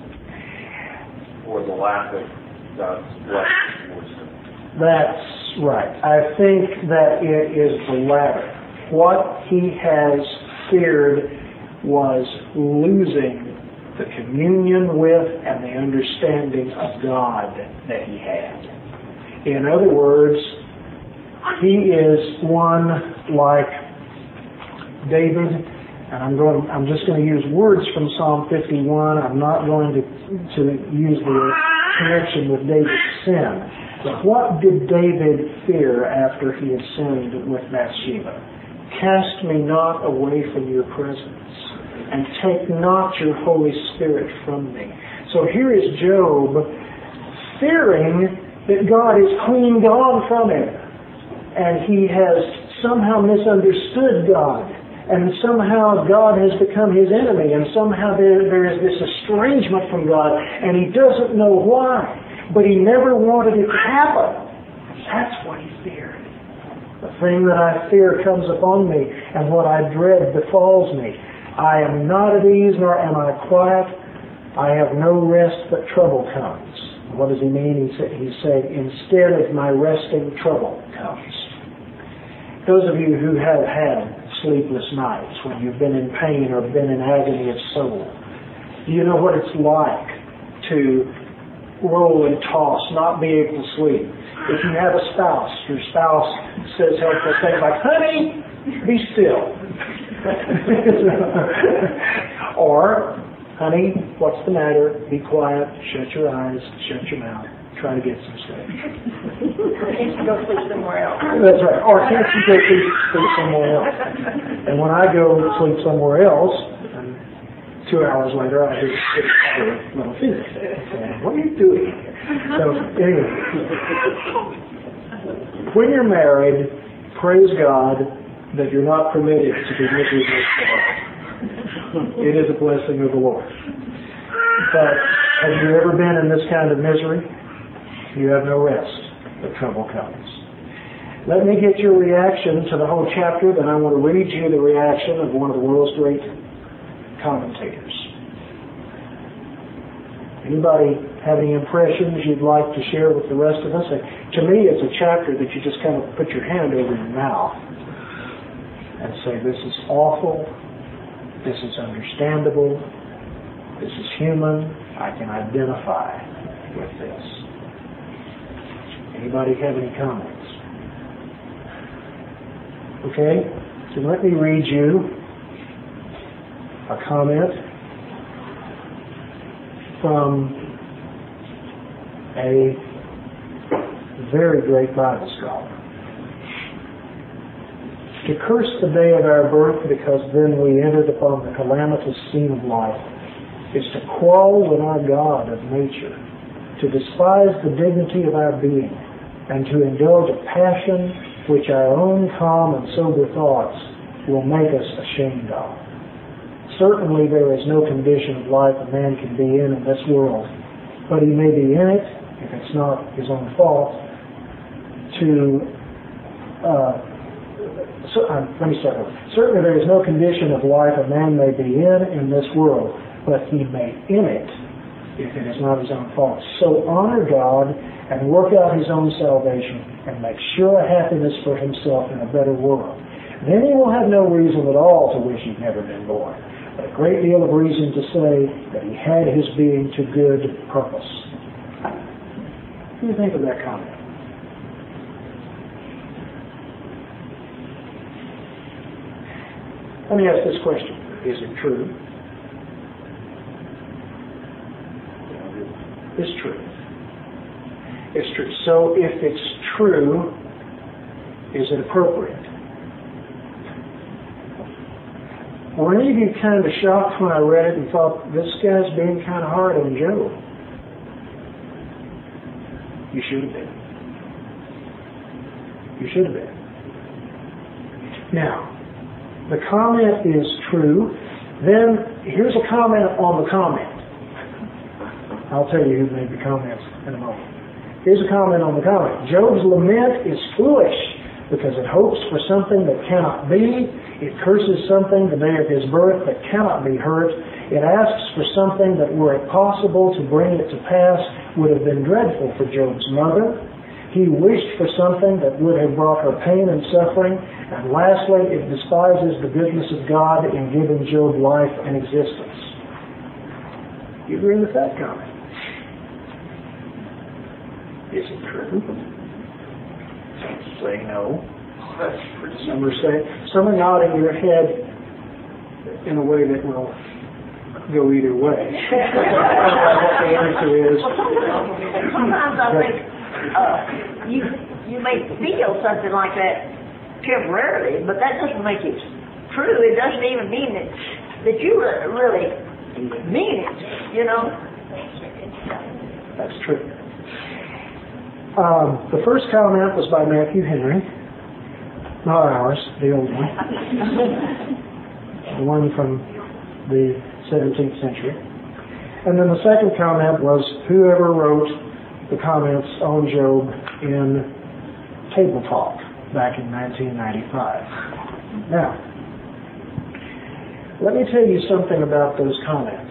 Speaker 3: Or the lack of God's blessing towards them.
Speaker 1: That's right. I think that it is the latter. What he has feared was losing the communion with and the understanding of God that he had. In other words, he is one like David, and I'm just going to use words from Psalm 51. I'm not going to use the connection with David's sin. But what did David fear after he had sinned with Bathsheba? Cast me not away from your presence, and take not your Holy Spirit from me. So here is Job fearing that God is clean gone from him, and he has somehow misunderstood God, and somehow God has become his enemy, and somehow there is this estrangement from God, and he doesn't know why, but he never wanted it to happen. That's what he feared. The thing that I fear comes upon me, and what I dread befalls me. I am not at ease, nor am I quiet. I have no rest, but trouble comes. What does he mean? He said, instead of my resting, trouble comes. Those of you who have had sleepless nights, when you've been in pain or been in agony of soul, do you know what it's like to roll and toss, not be able to sleep. If you have a spouse, your spouse says helpful things like, honey, be still. Or, honey, what's the matter? Be quiet, shut your eyes, shut your mouth, try to get some sleep.
Speaker 2: Can't you go sleep somewhere else?
Speaker 1: That's right. Or can't you go sleep somewhere else? And when I go sleep somewhere else, 2 hours later, I hear a little fever. What are you doing? So, anyway, when you're married, praise God that you're not permitted to be miserable. It is a blessing of the Lord. But have you ever been in this kind of misery? You have no rest. The trouble comes. Let me get your reaction to the whole chapter, then I want to read you the reaction of one of the world's great commentators. Anybody have any impressions you'd like to share with the rest of us? To me, it's a chapter that you just kind of put your hand over your mouth and say, this is awful, this is understandable, this is human, I can identify with this. Anybody have any comments? Okay, so let me read you a comment from a very great Bible scholar. To curse the day of our birth because then we entered upon the calamitous scene of life is to quarrel with our God of nature, to despise the dignity of our being, and to indulge a passion which our own calm and sober thoughts will make us ashamed of. Certainly there is no condition of life a man can be in this world, but he may be in it, if it's not his own fault, let me start over. Certainly there is no condition of life a man may be in this world, but he may in it, if it is not his own fault. So honor God and work out his own salvation and make sure happiness for himself in a better world. Then he will have no reason at all to wish he'd never been born, but a great deal of reason to say that he had his being to good purpose. What do you think of that comment? Let me ask this question. Is it true? It's true. It's true. So if it's true, is it appropriate? Were any of you kind of shocked when I read it and thought, this guy's being kind of hard on Job? You should have been. You should have been. Now, the comment is true. Then, here's a comment on the comment. I'll tell you who made the comments in a moment. Here's a comment on the comment. Job's lament is foolish because it hopes for something that cannot be. It curses something the day of his birth that cannot be hurt. It asks for something that, were it possible to bring it to pass, would have been dreadful for Job's mother. He wished for something that would have brought her pain and suffering. And lastly, it despises the goodness of God in giving Job life and existence. You agree with that comment? Is it true? Some say no. Some are nodding your head in a way that will go either way. What the answer is.
Speaker 2: Sometimes I think you may feel something like that temporarily, but that doesn't make it true. It doesn't even mean that you really mean it, you know.
Speaker 1: That's true. The first comment was by Matthew Henry, not ours, the old one, the one from the 17th century. And then the second comment was whoever wrote the comments on Job in Table Talk back in 1995. Now, let me tell you something about those comments.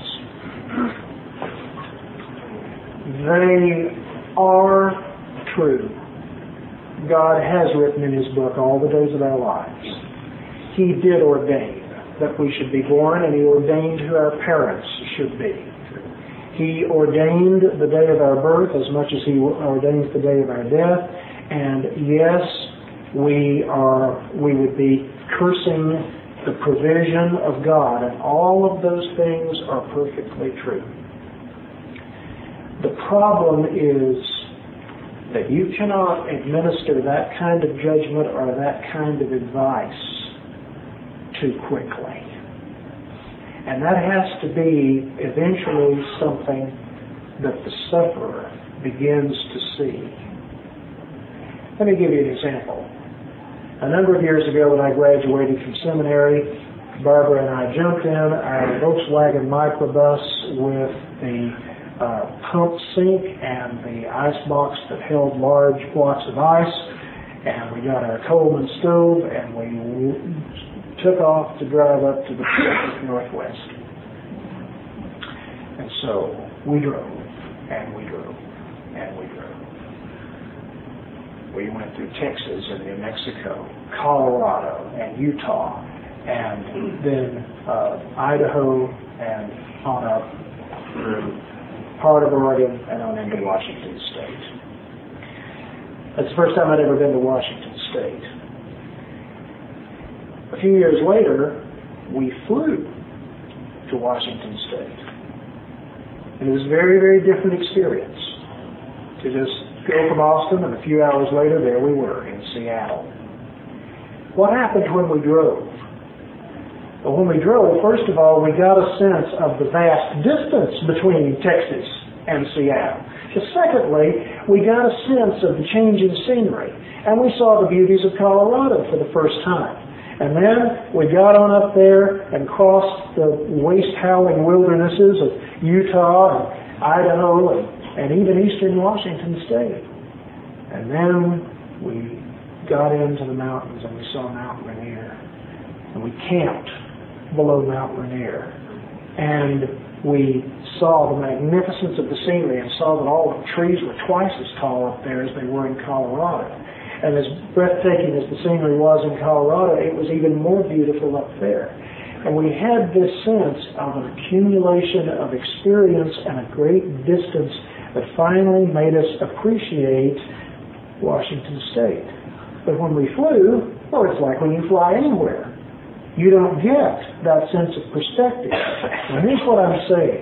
Speaker 1: They are true. God has written in his book all the days of our lives. He did ordain that we should be born, and he ordained who our parents should be. He ordained the day of our birth as much as He ordains the day of our death. And yes, we would be cursing the provision of God, and all of those things are perfectly true. The problem is that you cannot administer that kind of judgment or that kind of advice too quickly. And that has to be eventually something that the sufferer begins to see. Let me give you an example. A number of years ago when I graduated from seminary, Barbara and I jumped in our Volkswagen microbus with the pump sink and the ice box that held large blocks of ice, and we got our Coleman stove, and we took off to drive up to the Pacific Northwest. And so we drove, and we drove, and we drove. We went through Texas and New Mexico, Colorado and Utah, and then Idaho, and on up through part of Oregon and on into Washington State. That's the first time I'd ever been to Washington State. A few years later, we flew to Washington State. And it was a very, very different experience to just go from Austin, and a few hours later, there we were in Seattle. What happened when we drove? Well, when we drove, first of all, we got a sense of the vast distance between Texas and Seattle. Just secondly, we got a sense of the changing scenery, and we saw the beauties of Colorado for the first time. And then we got on up there and crossed the waste-howling wildernesses of Utah and Idaho and even eastern Washington State. And then we got into the mountains and we saw Mount Rainier. And we camped below Mount Rainier. And we saw the magnificence of the scenery and saw that all the trees were twice as tall up there as they were in Colorado. And as breathtaking as the scenery was in Colorado, it was even more beautiful up there. And we had this sense of an accumulation of experience and a great distance that finally made us appreciate Washington State. But when we flew, well, it's like when you fly anywhere. You don't get that sense of perspective. Now here's what I'm saying.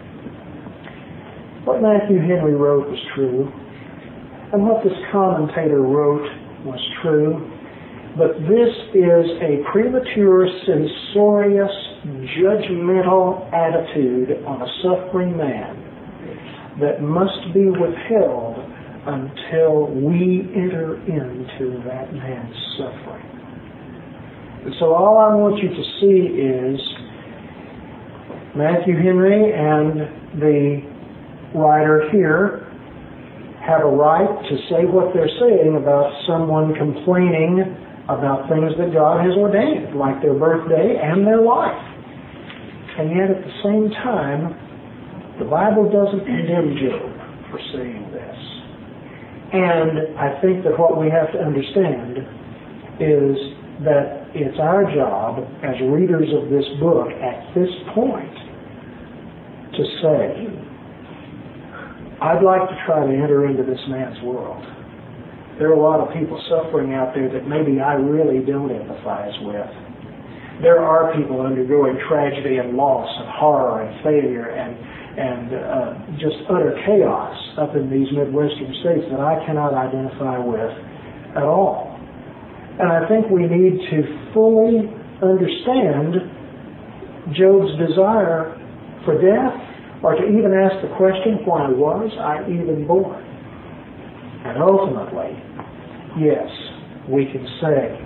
Speaker 1: What Matthew Henry wrote was true, and what this commentator wrote was true, but this is a premature, censorious, judgmental attitude on a suffering man that must be withheld until we enter into that man's suffering. And so all I want you to see is Matthew Henry and the writer here have a right to say what they're saying about someone complaining about things that God has ordained, like their birthday and their life. And yet at the same time, the Bible doesn't condemn Job for saying this. And I think that what we have to understand is that it's our job as readers of this book at this point to say, I'd like to try to enter into this man's world. There are a lot of people suffering out there that maybe I really don't empathize with. There are people undergoing tragedy and loss and horror and failure and just utter chaos up in these Midwestern states that I cannot identify with at all. And I think we need to fully understand Job's desire for death, or to even ask the question, why was I even born? And ultimately, yes, we can say,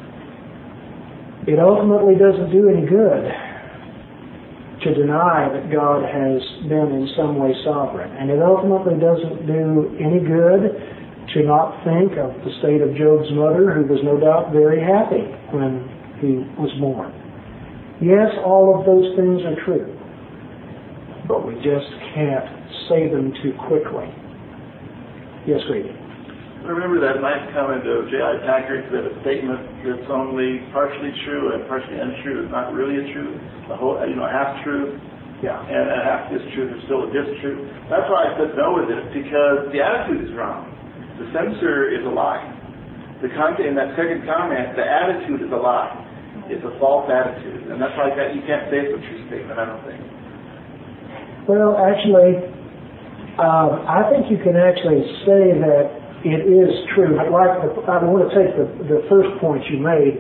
Speaker 1: it ultimately doesn't do any good to deny that God has been in some way sovereign. And it ultimately doesn't do any good to not think of the state of Job's mother, who was no doubt very happy when he was born. Yes, all of those things are true, but we just can't say them too quickly. Yes, Grady.
Speaker 5: I remember that nice comment of J.I. Packer that a statement that's only partially true and partially untrue is not really a truth, a whole, half truth.
Speaker 1: Yeah.
Speaker 5: And a half distruth is still a distruth. That's why I said no with it, because the attitude is wrong. The censor is a lie. The content in that second comment, the attitude is a lie. It's a false attitude. And that's why you can't say it's a true statement, I don't think.
Speaker 1: Well, actually, I think you can actually say that it is true. I want to take the first point you made.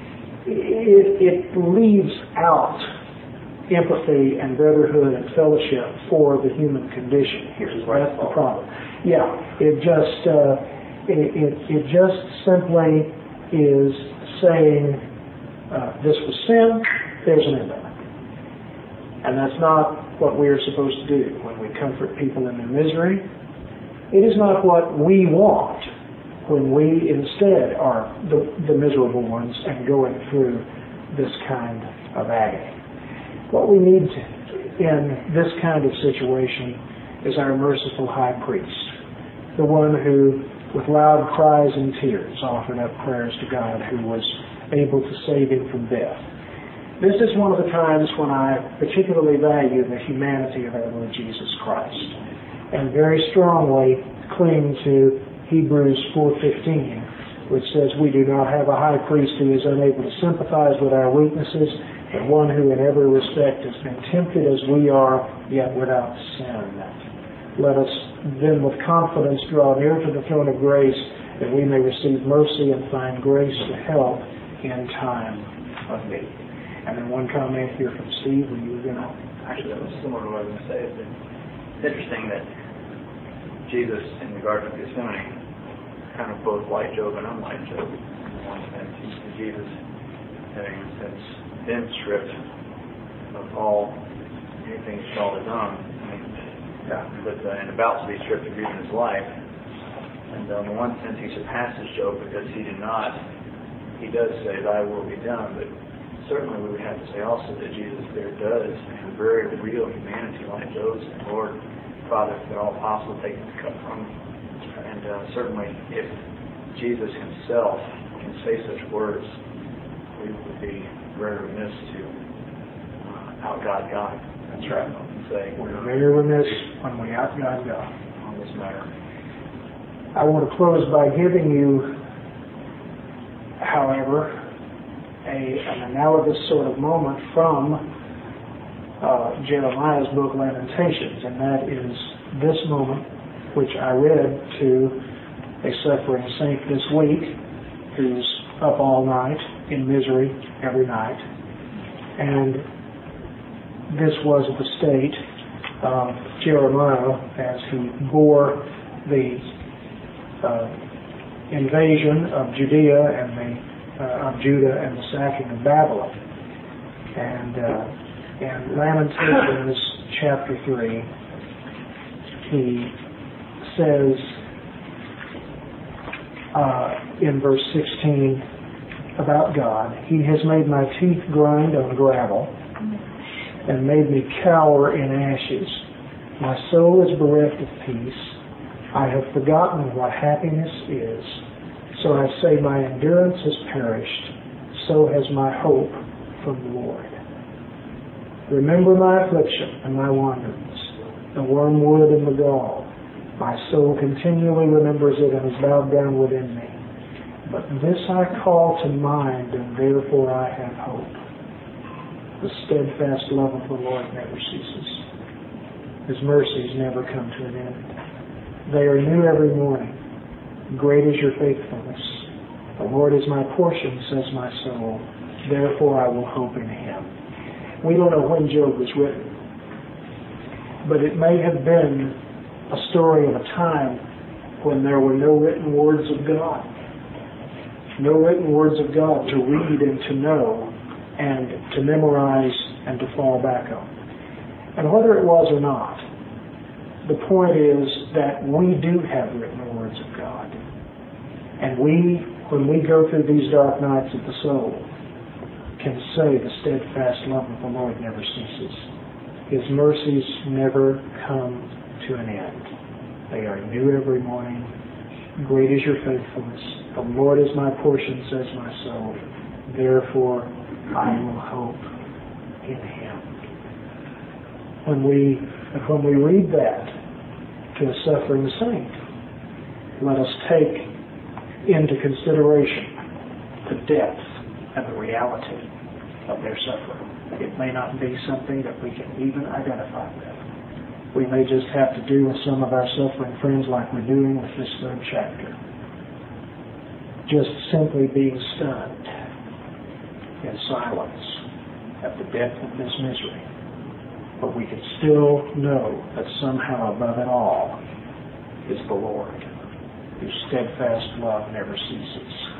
Speaker 1: It leaves out empathy and brotherhood and fellowship for the human condition here. That's the problem. Yeah, it just simply is saying this was sin, there's an end of it. And that's not what we are supposed to do when we comfort people in their misery. It is not what we want when we instead are the miserable ones and going through this kind of agony. What we need in this kind of situation is our merciful high priest, the one who, with loud cries and tears, offered up prayers to God, who was able to save him from death. This is one of the times when I particularly value the humanity of our Lord Jesus Christ, and very strongly cling to Hebrews 4:15, which says we do not have a high priest who is unable to sympathize with our weaknesses, but one who in every respect has been tempted as we are, yet without sin. Let us then with confidence draw near to the throne of grace, that we may receive mercy and find grace to help in time of need. And then one comment here from Steve, when you were going to...
Speaker 6: Actually, that was similar to what I was going to say. It's interesting that Jesus, in the Garden of Gethsemane, kind of both like Job and unlike Job. In one sense, he sees Jesus having, in a sense, been stripped of anything he called his own. And about to be stripped of even his life. And in one sense, he surpasses Job because he does say, "Thy will be done." But certainly we would have to say also that Jesus there does have very real humanity like Job's. Lord, Father, if at all possible, take this cup from me. And certainly if Jesus himself can say such words, we would be very remiss to out-God God.
Speaker 1: That's right.
Speaker 6: And say,
Speaker 1: we're very remiss when we out-God God
Speaker 6: on this matter.
Speaker 1: I want to close by giving you, however, an analogous sort of moment from Jeremiah's book, Lamentations, and that is this moment which I read to a suffering saint this week who's up all night in misery every night. And this was the state of Jeremiah as he bore the invasion of Judea and Judah and the sacking of Babylon. And in Lamentations chapter 3, he says in verse 16 about God, "He has made my teeth grind on gravel and made me cower in ashes. My soul is bereft of peace. I have forgotten what happiness is. So I say my endurance has perished. So has my hope from the Lord. Remember my affliction and my wanderings, the wormwood and the gall. My soul continually remembers it and is bowed down within me. But this I call to mind, and therefore I have hope. The steadfast love of the Lord never ceases. His mercies never come to an end. They are new every morning. Great is your faithfulness. The Lord is my portion, says my soul. Therefore I will hope in him. We don't know when Job was written, but it may have been a story of a time when there were no written words of God. No written words of God to read and to know and to memorize and to fall back on. And whether it was or not, the point is that we do have written words of God. And when we go through these dark nights of the soul, can say the steadfast love of the Lord never ceases. His mercies never come to an end. They are new every morning. Great is your faithfulness. The Lord is my portion, says my soul. Therefore, I will hope in him. when we read that to a suffering saint, let us take into consideration the depth and the reality of their suffering. It may not be something that we can even identify with. We may just have to do with some of our suffering friends like we're doing with this third chapter. Just simply being stunned in silence at the depth of this misery. But we can still know that somehow above it all is the Lord, whose steadfast love never ceases.